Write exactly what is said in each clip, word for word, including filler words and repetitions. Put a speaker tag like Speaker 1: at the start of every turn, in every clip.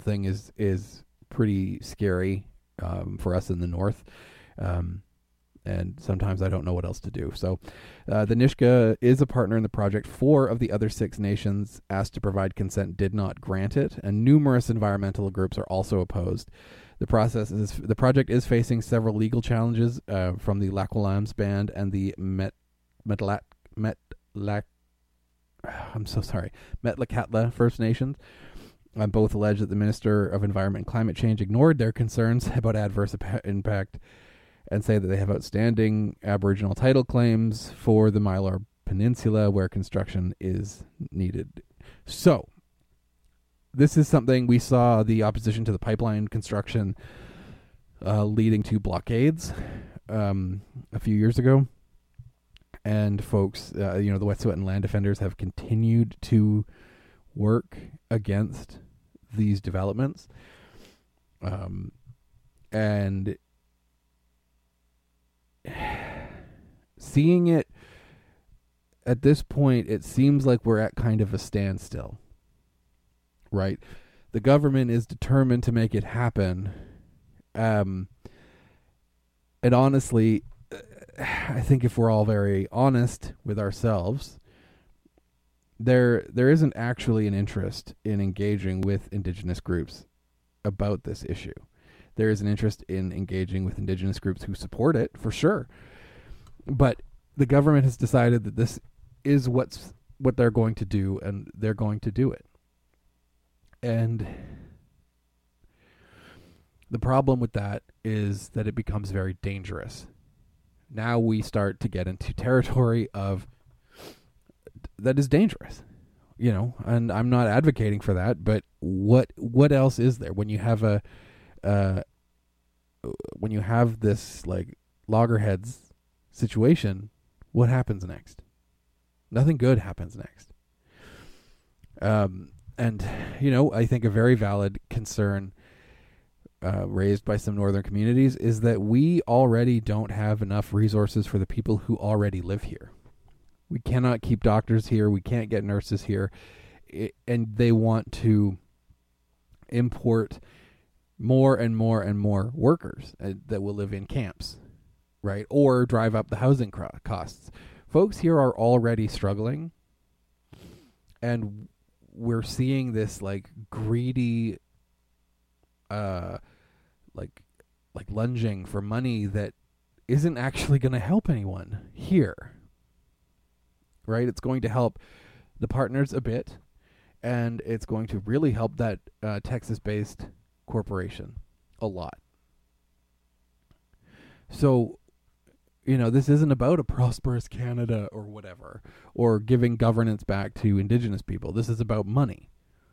Speaker 1: thing is is pretty scary um, for us in the north. Um, and sometimes I don't know what else to do. So uh, the Nisga'a is a partner in the project. Four of the other six nations asked to provide consent did not grant it, and numerous environmental groups are also opposed. The process is the project is facing several legal challenges uh, from the Lakwalams Band and the Met Metlak Metlak. I'm so sorry, Metlakatla First Nations. Um, both allege that the Minister of Environment and Climate Change ignored their concerns about adverse ap- impact, and say that they have outstanding Aboriginal title claims for the Mylar Peninsula where construction is needed. So, this is something we saw the opposition to the pipeline construction uh, leading to blockades um, a few years ago. And folks, uh, you know, the Wet'suwet'en land defenders have continued to work against these developments. Um, and seeing it at this point, it seems like we're at kind of a standstill, right? The government is determined to make it happen. Um, and honestly, I think if we're all very honest with ourselves, there there isn't actually an interest in engaging with Indigenous groups about this issue. There is an interest in engaging with Indigenous groups who support it, for sure. But the government has decided that this is what's what they're going to do, and they're going to do it. And the problem with that is that it becomes very dangerous. Now we start to get into territory of that is dangerous, you know, and I'm not advocating for that, but what what else is there when you have a uh, when you have this like loggerheads situation? What happens next? Nothing good happens next. Um, and you know, I think a very valid concern uh, raised by some northern communities is that we already don't have enough resources for the people who already live here. We cannot keep doctors here. We can't get nurses here. It, and they want to import more and more and more workers uh, that will live in camps, right? Or drive up the housing cro- costs. Folks here are already struggling. And we're seeing this like greedy, uh, like, like lunging for money that isn't actually going to help anyone here. Right? It's going to help the partners a bit, and it's going to really help that uh, Texas-based corporation a lot. So, you know, this isn't about a prosperous Canada or whatever, or giving governance back to Indigenous people. This is about money.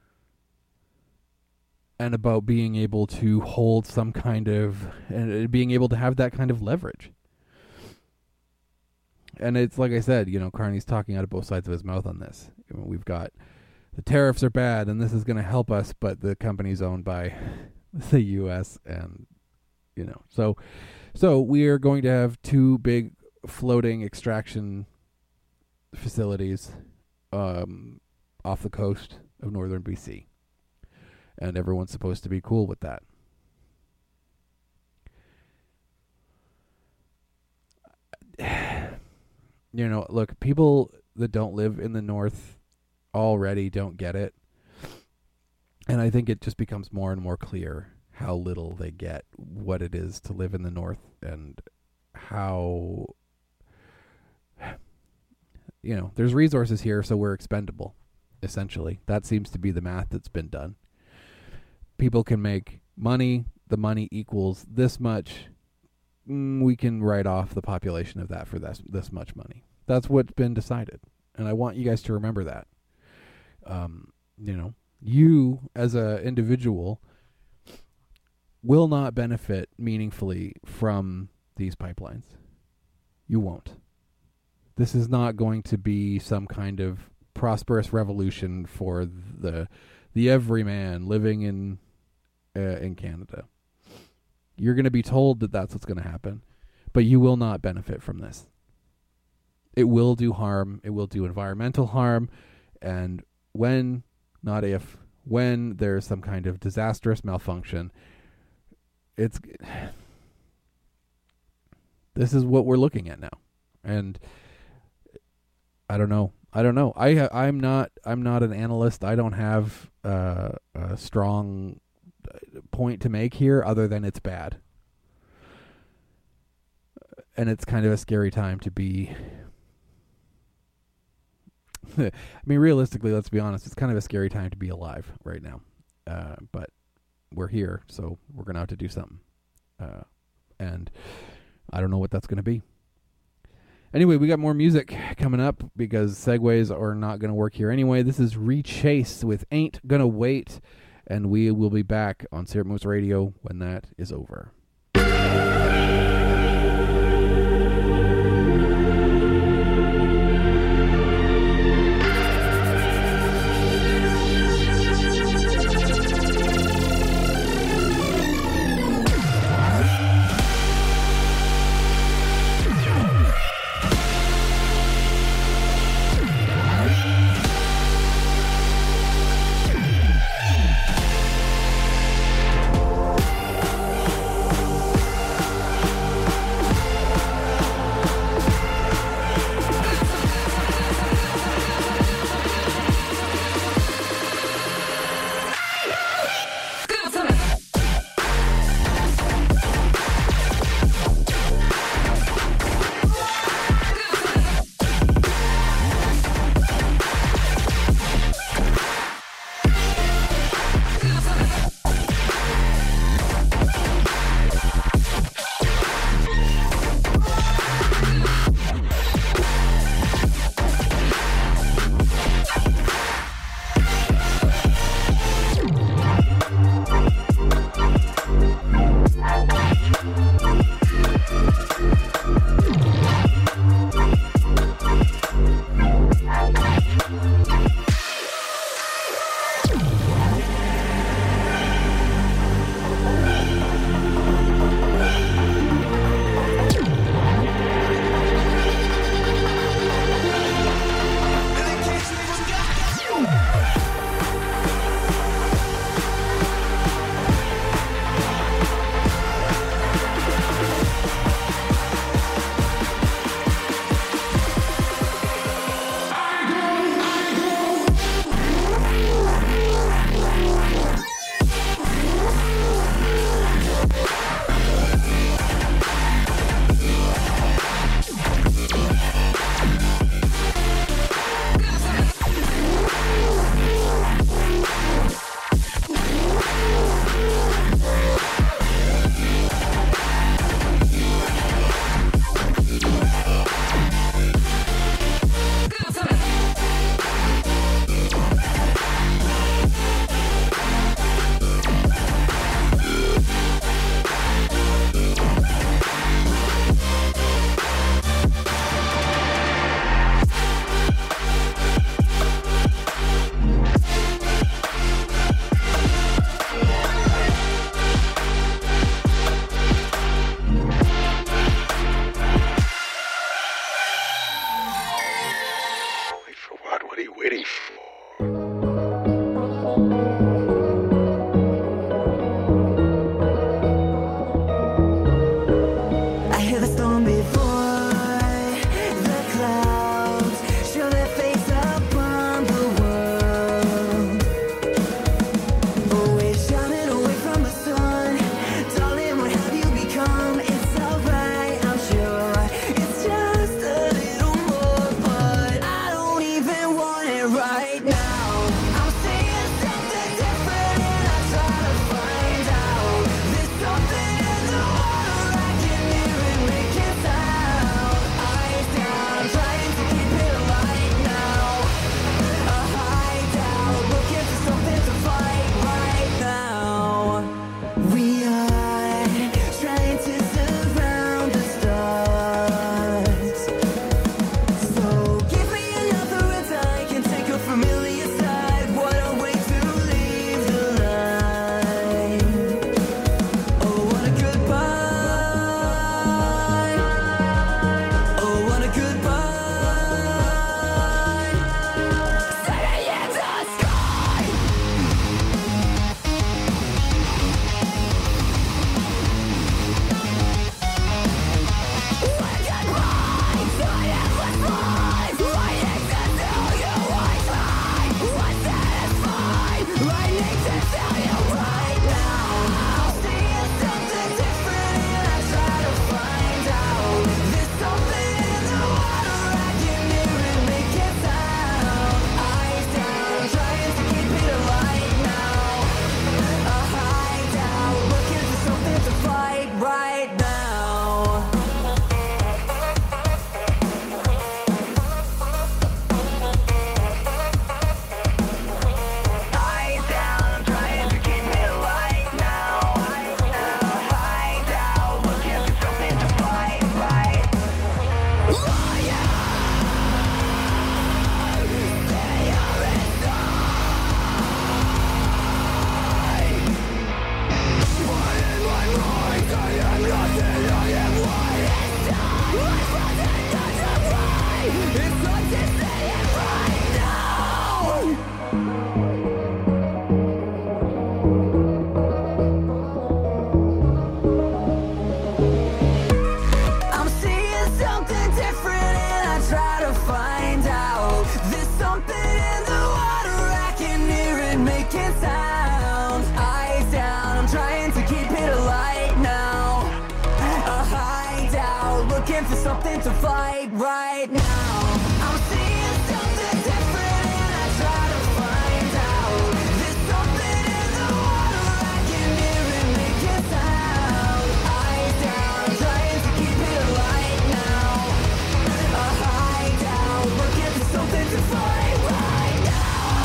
Speaker 1: And about being able to hold some kind of, and being able to have that kind of leverage. And it's like I said, you know, Carney's talking out of both sides of his mouth on this. We've got the tariffs are bad, and this is going to help us, but the company's owned by the U S and, you know, so so we are going to have two big floating extraction facilities um, off the coast of northern B C, and everyone's supposed to be cool with that. You know, look, people that don't live in the north already don't get it. And I think it just becomes more and more clear how little they get what it is to live in the north, and how, you know, there's resources here, so we're expendable, essentially. That seems to be the math that's been done. People can make money, the money equals this much. We can write off the population of that for this this much money. That's what's been decided, and I want you guys to remember that. Um, you know, you as a individual will not benefit meaningfully from these pipelines. You won't. This is not going to be some kind of prosperous revolution for the the everyman living in uh, in Canada. You're going to be told that that's what's going to happen, but you will not benefit from this. It will do harm. It will do environmental harm. And when, not if, when there's some kind of disastrous malfunction, it's this is what we're looking at now. And I don't know. I don't know. I I'm not I'm not an analyst. I don't have uh, a strong point to make here other than it's bad. And it's kind of a scary time to be I mean, realistically, let's be honest, it's kind of a scary time to be alive right now. Uh, but we're here, so we're going to have to do something. Uh, and I don't know what that's going to be. Anyway, we got more music coming up because segues are not going to work here anyway. This is Rechase with Ain't Gonna Wait, and we will be back on Syrup Moose Radio when that is over.
Speaker 2: looking for something to fight right now. I'm seeing something different and I try to find out. There's something in the water, I can hear it make a sound. Eyes down, trying to keep it alight now. A hideout, looking for something to fight right now.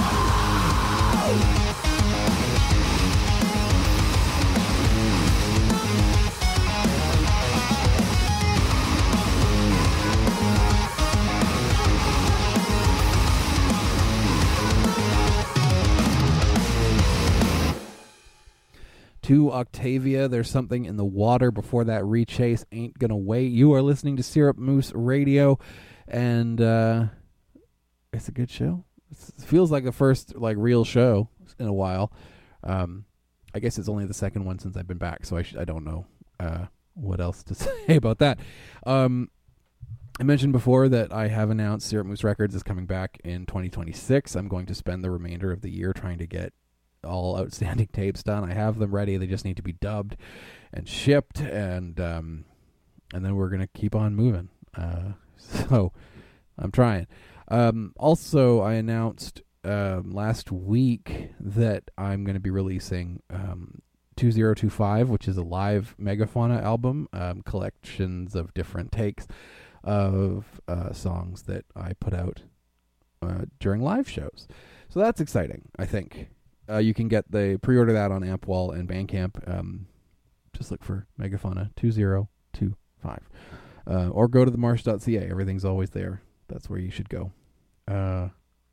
Speaker 1: To Octavia, There's Something in the Water. Before that, Rechase, Ain't Gonna Wait. You are listening to Syrup Moose Radio, and uh, it's a good show. It's, it feels like the first like real show in a while. Um, I guess it's only the second one since I've been back, so I sh- I don't know uh, what else to say about that. Um, I mentioned before that I have announced Syrup Moose Records is coming back in twenty twenty-six. I'm going to spend the remainder of the year trying to get all outstanding tapes done. I have them ready. They just need to be dubbed and shipped, and um, and then we're gonna keep on moving. Uh, so I'm trying. Um, also, I announced um, last week that I'm going to be releasing um, two thousand twenty-five, which is a live Megafauna album, um, collections of different takes of uh, songs that I put out uh, during live shows. So that's exciting, I think. Uh, you can get the pre-order that on Ampwall and Bandcamp. Um, just look for Megafauna two thousand twenty-five. Uh, or go to the marsh dot c a. Everything's always there. That's where you should go. Uh,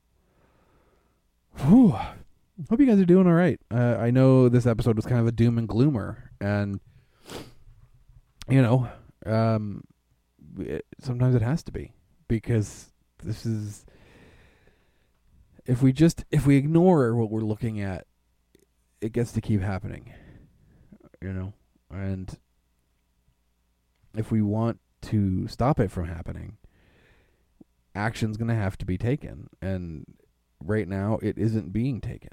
Speaker 1: whew. Hope you guys are doing all right. Uh, I know this episode was kind of a doom and gloomer. And, you know, um, it, sometimes it has to be. Because this is... If we just, if we ignore what we're looking at, it gets to keep happening, you know, and if we want to stop it from happening, action's going to have to be taken, and right now it isn't being taken.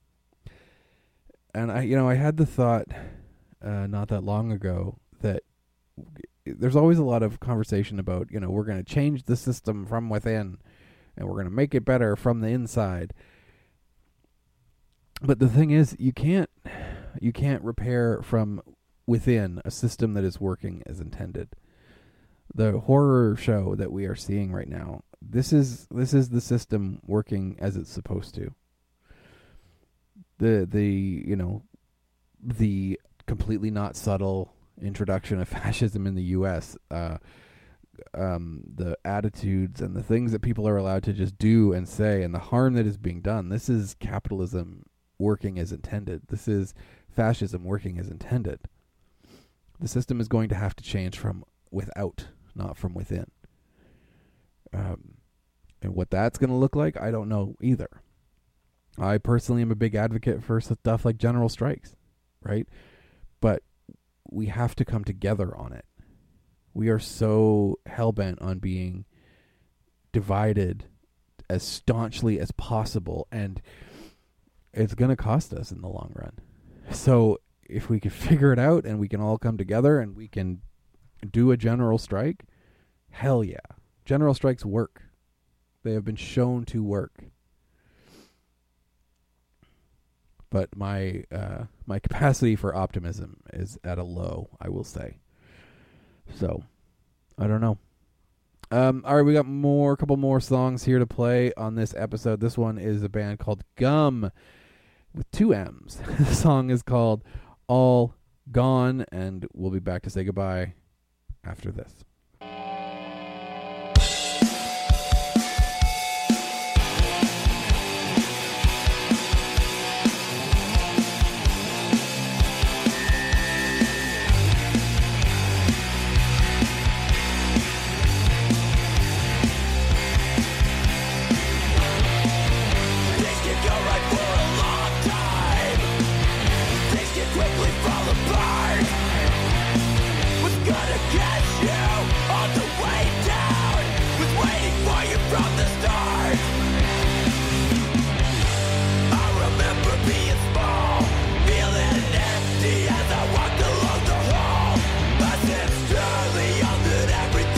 Speaker 1: And I, you know, I had the thought, uh, not that long ago that there's always a lot of conversation about, you know, we're going to change the system from within, and we're going to make it better from the inside. But the thing is, you can't you can't repair from within a system that is working as intended. The horror show that we are seeing right now, this is this is the system working as it's supposed to. The the you know the completely not subtle introduction of fascism in the U S, uh Um, the attitudes and the things that people are allowed to just do and say, and the harm that is being done. This is capitalism working as intended. This is fascism working as intended. The system is going to have to change from without, not from within. Um, and what that's going to look like, I don't know either. I personally am a big advocate for stuff like general strikes, right? But we have to come together on it. We are so hell-bent on being divided as staunchly as possible, and it's going to cost us in the long run. So if we can figure it out and we can all come together and we can do a general strike, hell yeah. General strikes work. They have been shown to work. But my uh, my capacity for optimism is at a low, I will say. So, I don't know. Um, all right, we got more, a couple more songs here to play on this episode. This one is a band called Gum with two M's. The song is called All Gone, and we'll be back to say goodbye after this.
Speaker 3: Everything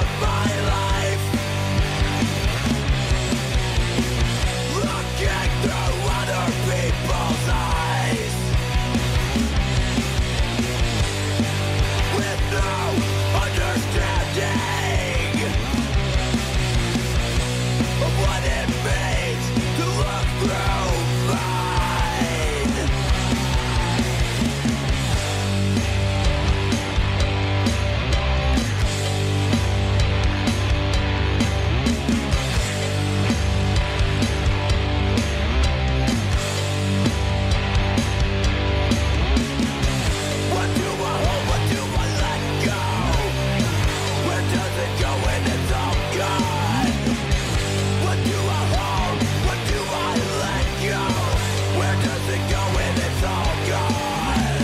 Speaker 2: of my life. Looking through other people's eyes, with no understanding of what it means to look through mine. What do I hold? What do I let go? Where does it go when it's all gone? What do I hold? What do I let go? Where does it go when it's all gone?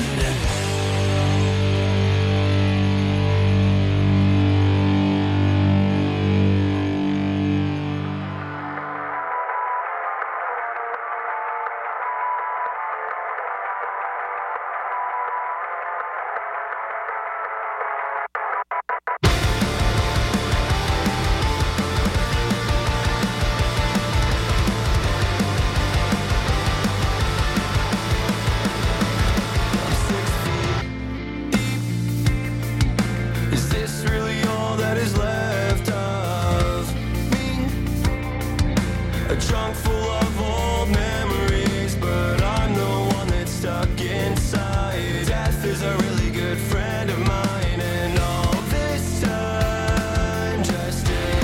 Speaker 2: Is this really all that is left of me? A trunk full of old memories, but I'm the one that's stuck inside. Death is a really good friend of mine, and all this time just in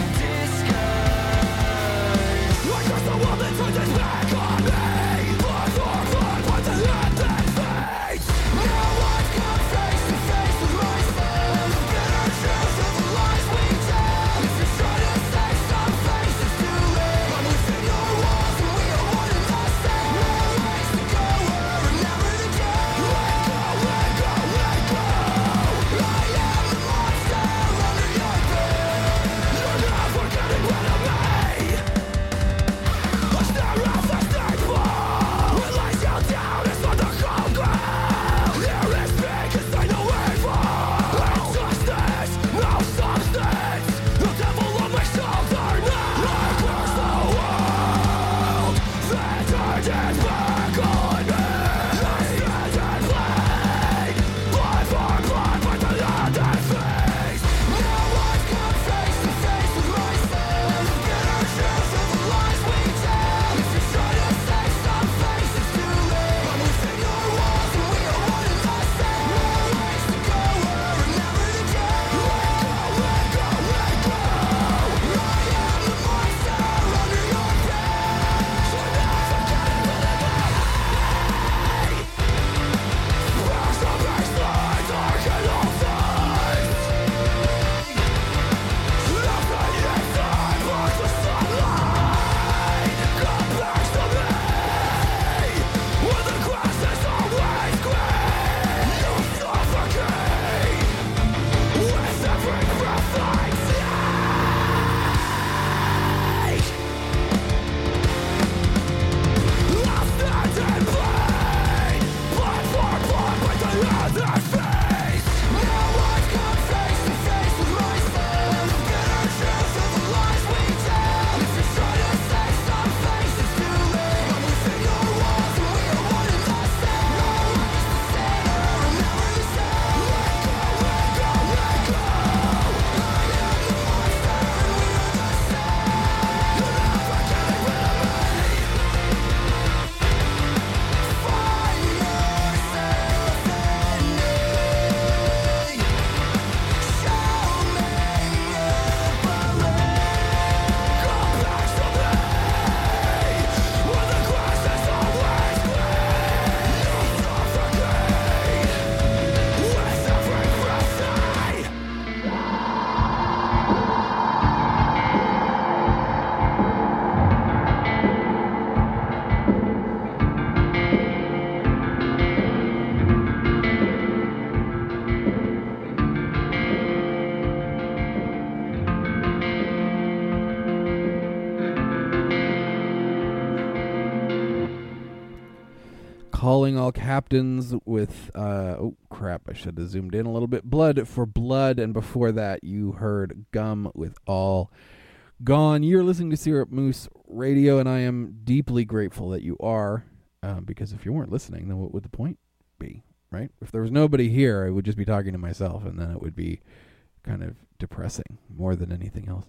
Speaker 2: disguise. Like just the one that turns its back on me. Look, look, look, what's in that face? Now I've come face to face with myself. Better choose to
Speaker 1: Calling all captains with, uh, oh crap, I should have zoomed in a little bit. Blood for Blood. And before that, you heard Gum with All Gone. You're listening to Syrup Moose Radio, and I am deeply grateful that you are, um, because if you weren't listening, then what would the point be, right? If there was nobody here, I would just be talking to myself, and then it would be kind of depressing more than anything else.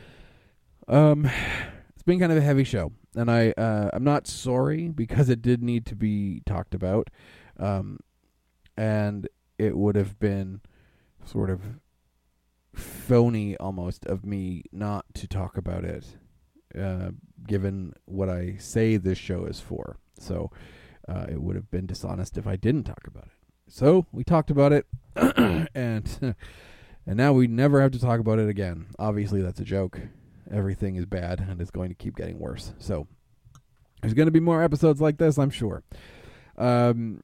Speaker 1: Um, it's been kind of a heavy show, and I, uh, I'm not sorry, because it did need to be talked about, um, and it would have been sort of phony almost of me not to talk about it, uh, given what I say this show is for. So uh, it would have been dishonest if I didn't talk about it. So we talked about it, and and now we never have to talk about it again. Obviously, that's a joke. Everything is bad, and it's going to keep getting worse. So there's going to be more episodes like this, I'm sure. Um,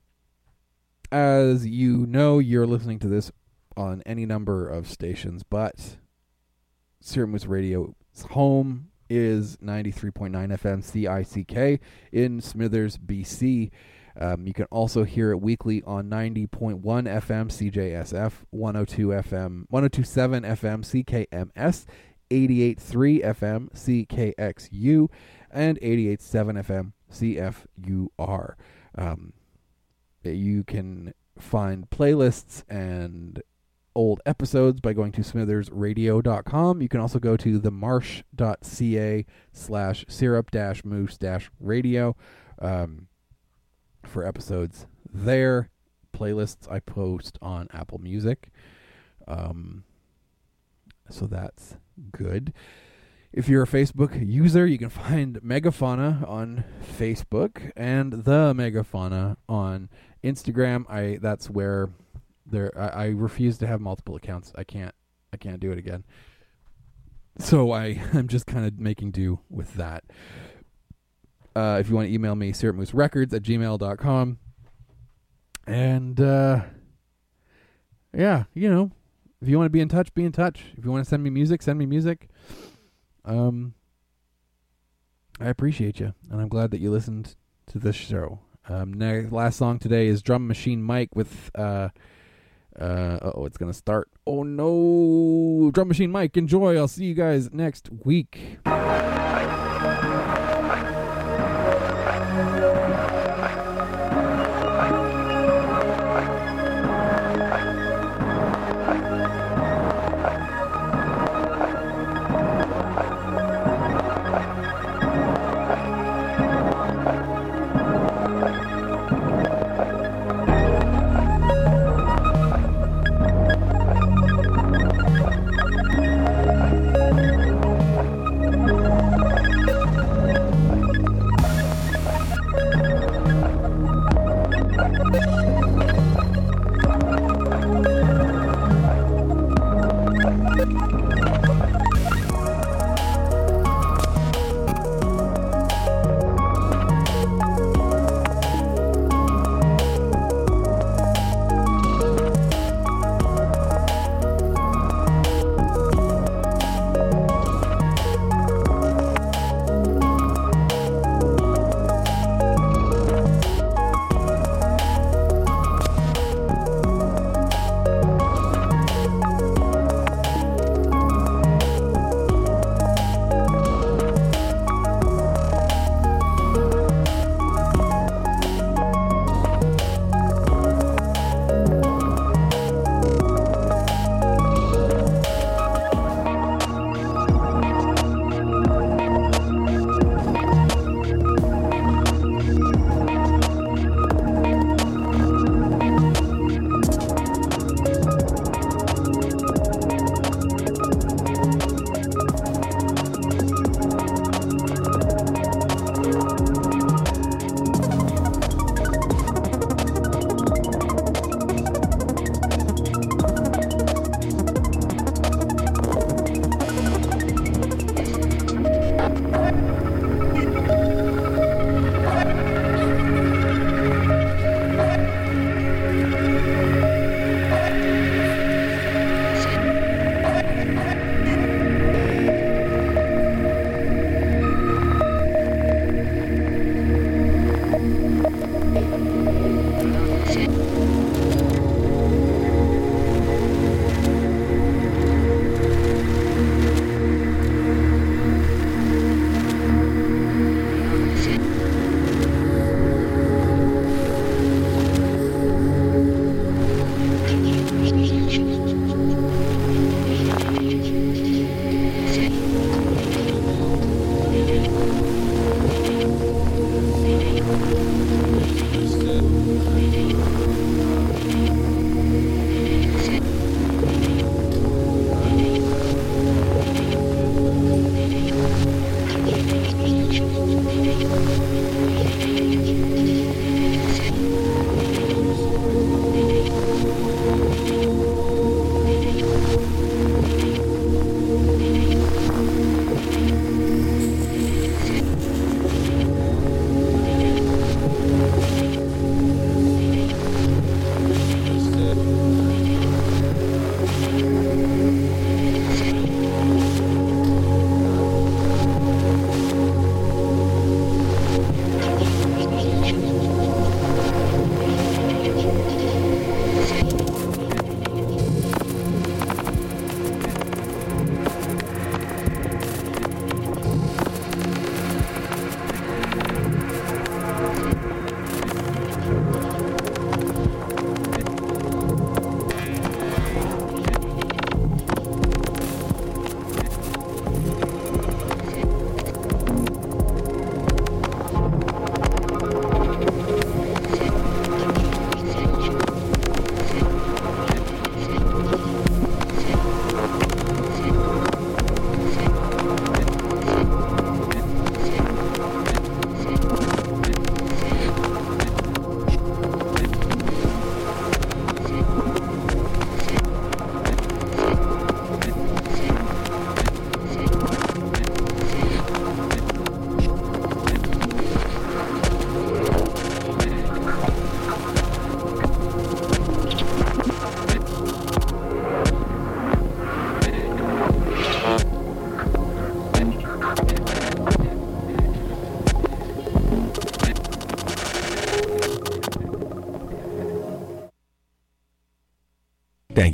Speaker 1: as you know, you're listening to this on any number of stations, but Syrup Moose Radio's home is ninety-three point nine F M C I C K in Smithers, B C. Um, you can also hear it weekly on ninety point one F M C J S F, one oh two F M, one oh two point seven F M C K M S, eighty-eight point three F M C K X U, and eighty-eight point seven F M C F U R. Um, you can find playlists and old episodes by going to smithers radio dot com. You can also go to themarsh.ca slash syrup dash moose dash radio um, for episodes there. Playlists I post on Apple Music. Um, so that's good. If you're a Facebook user, you can find Megafauna on Facebook and the Megafauna on Instagram. I that's where There, I, I refuse to have multiple accounts. I can't. I can't do it again. So I, I'm just kind of making do with that. Uh, if you want to email me, syrup moose records at gmail dot com. And uh, yeah, you know, if you want to be in touch, be in touch. If you want to send me music, send me music. Um, I appreciate you, and I'm glad that you listened to this show. Um, next, last song today is Drum Machine Mike with. Uh, Uh oh, it's gonna start. Oh no, Drum Machine Mike, enjoy. I'll see you guys next week.